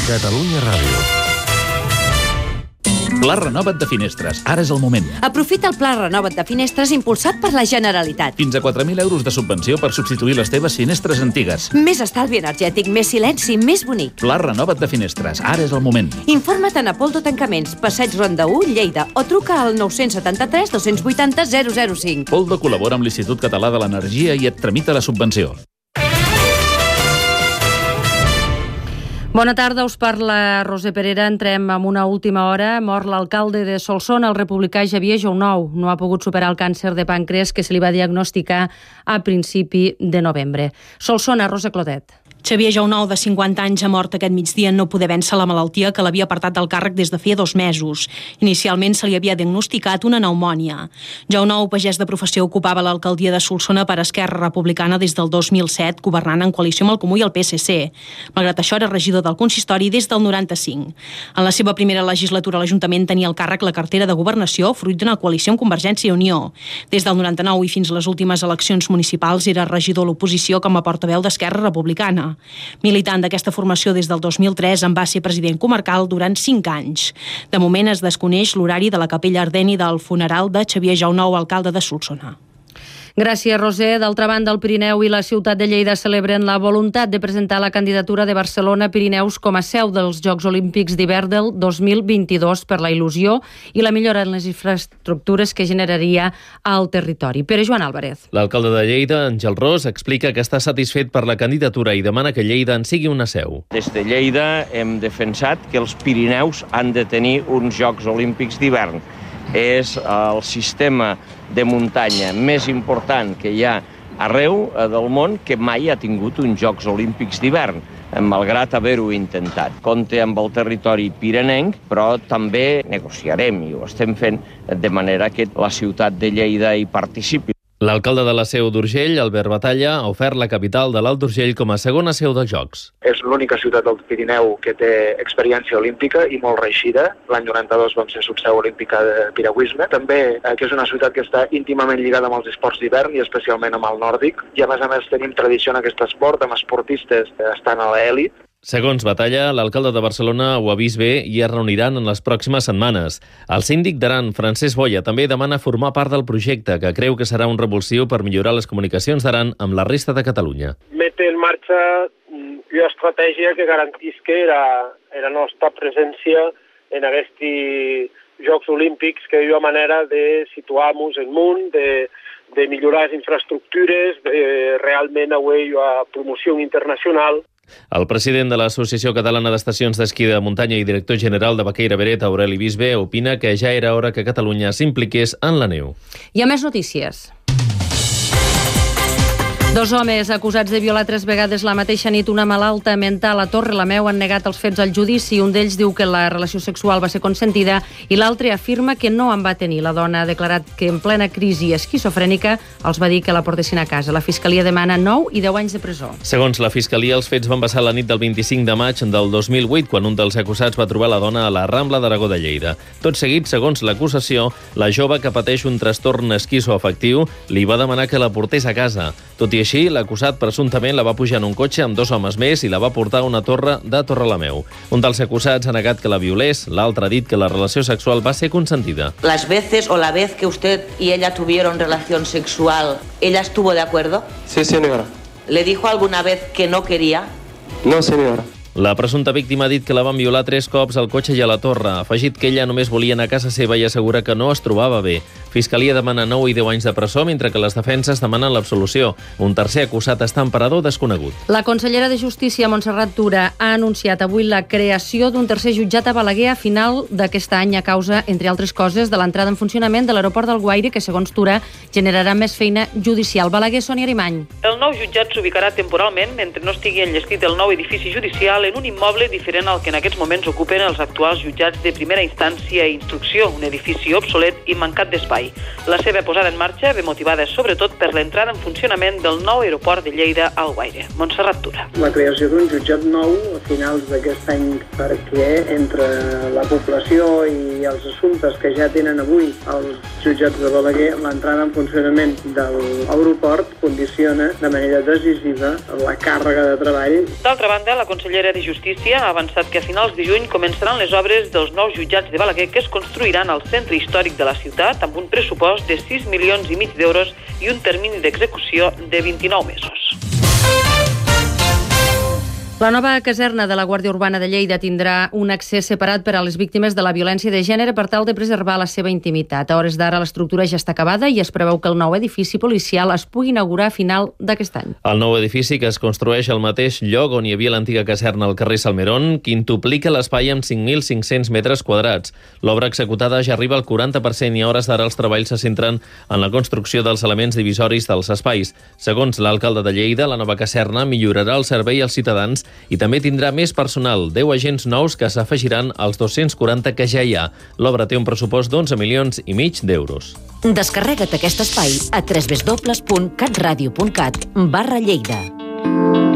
Catalunya Ràdio. Pla Renova't de Finestres. Ara és el moment. Aprofita el Pla Renova't de Finestres impulsat per la Generalitat. Fins a 4.000 euros de subvenció per substituir les teves finestres antigues. Més estalvi energètic, més silenci, més bonic. Pla Renova't de Finestres. Ara és el moment. Informa't a Apoldo Tancaments, Passeig Ronda 1, Lleida, o truca al 973 280 005. Poldo col·labora amb l'Institut Català de l'Energia i et tramita la subvenció. Bona tarda, us parla Roser Perera. Entrem en una última hora. Mor l'alcalde de Solsona, el republicà Xavier Jounou. No ha pogut superar el càncer de pàncreas que se li va diagnosticar a principi de novembre. Solsona, Rosa Clotet. Xavier Jounou, de 50 anys, ha mort aquest migdia en no poder vèncer la malaltia que l'havia apartat del càrrec des de feia 2 mesos. Inicialment se li havia diagnosticat una pneumònia. Jounou, pagès de professió, ocupava l'alcaldia de Solsona per Esquerra Republicana des del 2007, governant en coalició amb el Comú i el PSC. Malgrat això, era regidor del consistori des del 95. En la seva primera legislatura a l'Ajuntament tenia al càrrec la cartera de Governació, fruit d'una coalició amb Convergència i Unió. Des del 99 i fins a les últimes eleccions municipals era regidor a l'oposició com a portaveu d'Esquerra Republicana. Militant d'aquesta formació des del 2003, en va ser president comarcal durant 5 anys. De moment es desconeix l'horari de la capella ardent i del funeral de Xavier Jounou, alcalde de Solsona. Gràcies, Roser. D'altra banda, el Pirineu i la ciutat de Lleida celebren la voluntat de presentar la candidatura de Barcelona-Pirineus com a seu dels Jocs Olímpics d'hivern del 2022 per la il·lusió i la millora en les infraestructures que generaria al territori. Pere Joan Álvarez. L'alcalde de Lleida, Àngel Ros, explica que està satisfet per la candidatura i demana que Lleida en sigui una seu. Des de Lleida hem defensat que els Pirineus han de tenir uns Jocs Olímpics d'hivern. És el sistema de muntanya més important que hi ha arreu del món que mai ha tingut uns Jocs Olímpics d'hivern, malgrat haver-ho intentat. Compte amb el territori pirinenc, però també negociarem, i ho estem fent, de manera que la ciutat de Lleida hi participi. L'alcalde de la Seu d'Urgell, Albert Batalla, ha ofert la capital de l'Alt Urgell com a segona seu dels Jocs. És l'única ciutat del Pirineu que té experiència olímpica i molt reeixida. L'any 92 vam ser subseu olímpica de piragüisme. També que és una ciutat que està íntimament lligada amb els esports d'hivern i especialment amb el nòrdic. I a més tenim tradició en aquest esport, amb esportistes que estan a l'elit. Segons Batalla, l'alcalde de Barcelona ho ha vist bé i es reuniran en les pròximes setmanes. El síndic d'Aran, Francesc Boia, també demana formar part del projecte, que creu que serà un revulsiu per millorar les comunicacions d'Aran amb la resta de Catalunya. Mete en marxa una estratègia que garantisca la nostra presència en aquests Jocs Olímpics, que és una manera de situar-nos en munt, de millorar les infraestructures, de realment avui una promoció internacional. El president de l'Associació Catalana d'Estacions d'Esquí de Muntanya i director general de Baqueira Beret, Aureli Bisbe, opina que ja era hora que Catalunya s'impliqués en la neu. Hi ha més notícies. 2 homes acusats de violar 3 vegades la mateixa nit una malalta mental a Torrelameu han negat els fets al judici. Un d'ells diu que la relació sexual va ser consentida i l'altre afirma que no en va tenir. La dona ha declarat que en plena crisi esquizofrènica els va dir que la portessin a casa. La Fiscalia demana 9 i 10 anys de presó. Segons la Fiscalia, els fets van passar la nit del 25 de maig del 2008, quan un dels acusats va trobar la dona a la Rambla d'Aragó de Lleida. Tot seguit, segons l'acusació, la jove, que pateix un trastorn esquizoafectiu, li va demanar que la portés a casa. Tot i així, l'acusat presumptament la va pujar en un cotxe amb 2 homes més i la va portar a una torre de Torrelameu. Un dels acusats ha negat que la violés, l'altre ha dit que la relació sexual va ser consentida. Las veces o la vez que usted y ella tuvieron relación sexual, ¿ella estuvo de acuerdo? Sí, señora. ¿Le dijo alguna vez que no quería? No, señora. La presumpta víctima ha dit que la van violar 3 cops al cotxe i a la torre. Ha afegit que ella només volia anar a casa seva i assegura que no es trobava bé. Fiscalia demana 9 i 10 anys de presó, mentre que les defenses demanen l'absolució. Un tercer acusat està en parador desconegut. La consellera de Justícia, Montserrat Tura, ha anunciat avui la creació d'un tercer jutjat a Balaguer a final d'aquest any a causa, entre altres coses, de l'entrada en funcionament de l'aeroport d'Alguaire, que, segons Tura, generarà més feina judicial. Balaguer, Sònia Arimany. El nou jutjat s'ubicarà temporalment mentre no estigui enllestit el nou edifici judicial en un immoble diferent al que en aquests moments ocupen els actuals jutjats de primera instància i instrucció, un edifici obsolet i mancat d'espai. La seva posada en marxa ve motivada sobretot per l'entrada en funcionament del nou aeroport de Lleida a Alguaire. Montserrat Tura. La creació d'un jutjat nou a finals d'aquest any, perquè entre la població i els assumptes que ja tenen avui els jutjats de Balaguer, l'entrada en funcionament de l'aeroport condiciona de manera decisiva la càrrega de treball. D'altra banda, la consellera consellera de Justícia ha avançat que a finals de juny començaran les obres dels nous jutjats de Balaguer que es construiran al centre històric de la ciutat amb un pressupost de 6,5 milions d'euros i un termini d'execució de 29 mesos. La nova caserna de la Guàrdia Urbana de Lleida tindrà un accés separat per a les víctimes de la violència de gènere per tal de preservar la seva intimitat. A hores d'ara l'estructura ja està acabada i es preveu que el nou edifici policial es pugui inaugurar a final d'aquest any. El nou edifici, que es construeix al mateix lloc on hi havia l'antiga caserna al carrer Salmerón, quintuplica l'espai amb 5.500 metres quadrats. L'obra executada ja arriba al 40% i a hores d'ara els treballs se centren en la construcció dels elements divisoris dels espais. Segons l'alcalde de Lleida, la nova caserna millorarà el servei als ciutadans i també tindrà més personal, 10 agents nous que s'afegiran als 240 que ja hi ha. L'obra té un pressupost d'11,5 milions d'euros. Descarrega't aquest espai a www.catradio.cat/Lleida.